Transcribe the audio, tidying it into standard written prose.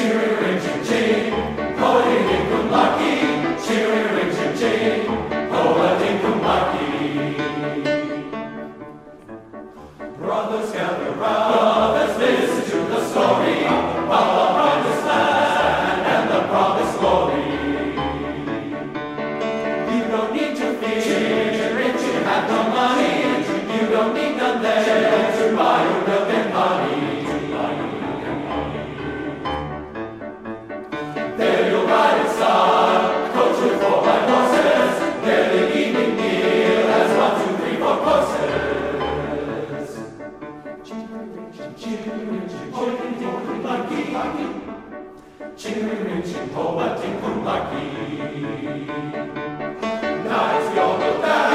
Ching, ching, ching, ho-a-ding-ding-dum-lucky. Ching, ching, ching, ho-a-ding-dum-lucky. Brothers gather round, brothers listen to the story of the promised land and the promised glory. You don't need to feel rich, you have no money. You don't need none there to buy your milk and honey. There you'll ride in style, coach with 4 by horses. There the evening meal has 1, 2, 3, 4 courses. Ching-a-ring-ching, ho-a-ding-dum-lucky. Nights we all go down.